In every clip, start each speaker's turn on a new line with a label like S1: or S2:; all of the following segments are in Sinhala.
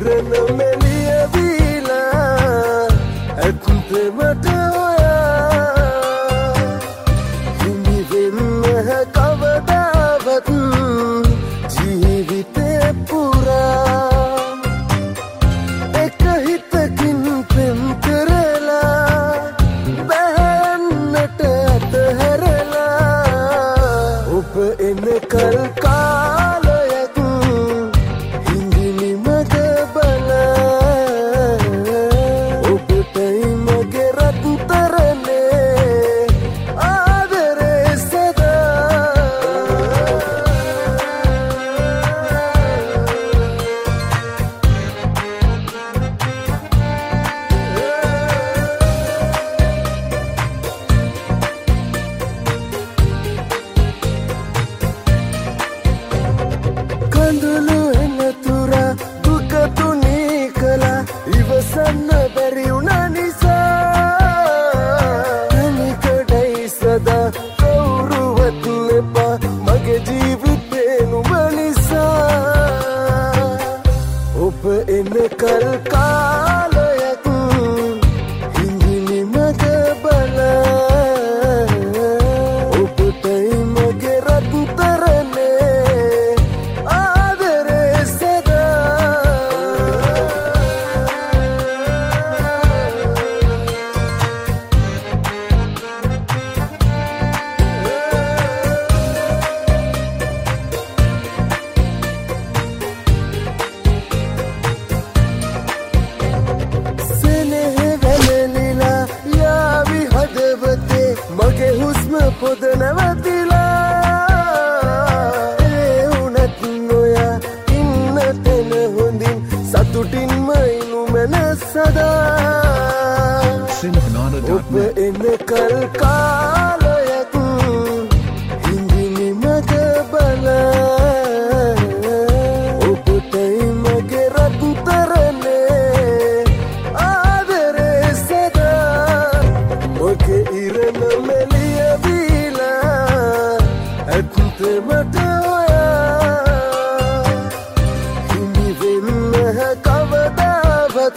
S1: ඉරණ මෙලිය වීලා ඇත්තෙමට ඔයා හිමි වෙන්න කවදාවත් ජීවිතේ පුරා එක හිතකින් පෙම් කරලා බෑන්නට අතහැරලා ඔබ එනකල් කාලයක් හිඳිනි මග බලා ඔබටයි මගේ රත්තරනේ ආදරේ සදා කඳුළු එනතුරා දුක තුනී කළා ඉවසන්න බැරි වුණ නිසා තනිකඩයි සදා කවුරුවත් එපා මගේ ජීවිතේ නුඹ නිසා ඔබ එනකල් කාලයක් හිඳිනි මග බලා ඔබටයි මගේ රත්තරනේ ආදරේ සදා සෙනෙහ වැළලිලා යාවි හදවතේ මගේ හුස්ම පොද නැවතිලා ඒ වුණත් නොයා ඉන්න තැන හොඳින් සතුටින්ම ඉනුමන සදා ඔබ එනකල් කාලයක් හිඳිනි මග බලා ඔබටයි මගේ රත්තරනේ ආදරේ සදා මගේ ඉරණ මෙලිය වීලා ඇත්තෙමට ඔයා හිමි වෙන්න කවදාවත්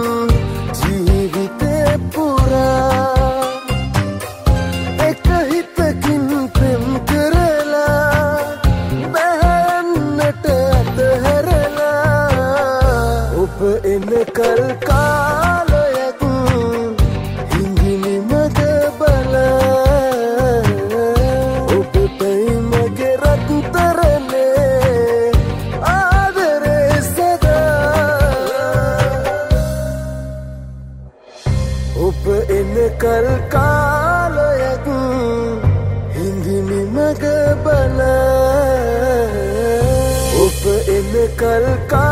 S1: ජීවිතේ පුරා එක හිතකින් පෙම් කරලා බෑන්නට අතහැරලා ඔබ එනකල් කාලයක් හිඳිනි මග බලා ඔබටයි මගේ රත්තරනේ ආදරේ සදා ඔබ එනකල් කාලයක් හිඳිනි මග බලා ඔබ එනකල්